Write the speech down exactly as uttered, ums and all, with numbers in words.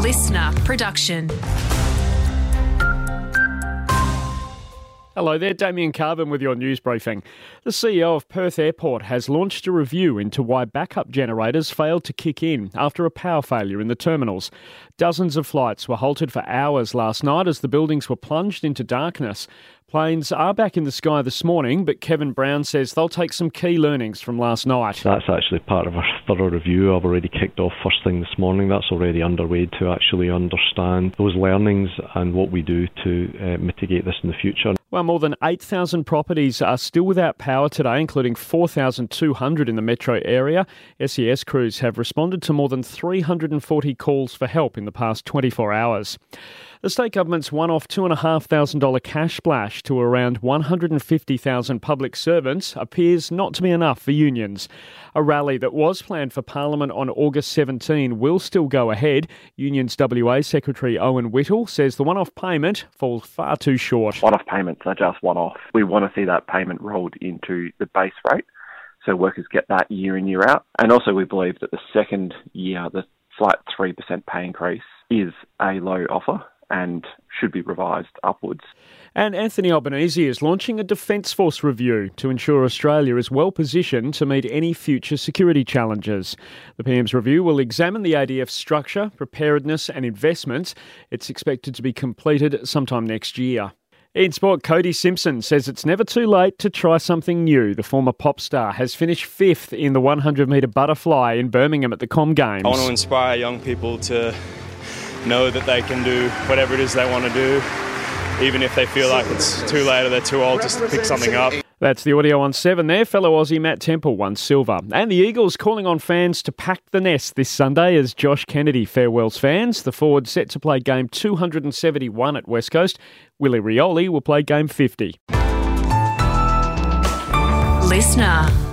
listener production. Hello there, Damien Carbon with your news briefing. The C E O of Perth Airport has launched a review into why backup generators failed to kick in after a power failure in the terminals. Dozens of flights were halted for hours last night as the buildings were plunged into darkness. Planes are back in the sky this morning, but Kevin Brown says they'll take some key learnings from last night. That's actually part of our thorough review. I've already kicked off first thing this morning. That's already underway to actually understand those learnings and what we do to uh, mitigate this in the future. Well, more than eight thousand properties are still without power today, including four thousand two hundred in the metro area. S E S crews have responded to more than three hundred forty calls for help in the past twenty-four hours. The state government's one-off two thousand five hundred dollars cash splash to around one hundred fifty thousand public servants appears not to be enough for unions. A rally that was planned for Parliament on August seventeenth will still go ahead. Unions W A Secretary Owen Whittle says the one-off payment falls far too short. One-off payments are just one-off. We want to see that payment rolled into the base rate so workers get that year in, year out. And also we believe that the second year, the flat three percent pay increase is a low offer and should be revised upwards. And Anthony Albanese is launching a Defence Force review to ensure Australia is well positioned to meet any future security challenges. The P M's review will examine the A D F's structure, preparedness and investments. It's expected to be completed sometime next year. In sport, Cody Simpson says it's never too late to try something new. The former pop star has finished fifth in the one hundred metre butterfly in Birmingham at the Com Games. I want to inspire young people to know that they can do whatever it is they want to do, even if they feel like it's too late or they're too old just to pick something up. That's the audio on seven there. Fellow Aussie Matt Temple won silver. And the Eagles calling on fans to pack the nest this Sunday as Josh Kennedy farewells fans. The forward set to play game two hundred seventy-one at West Coast. Willie Rioli will play game fifty. Listener.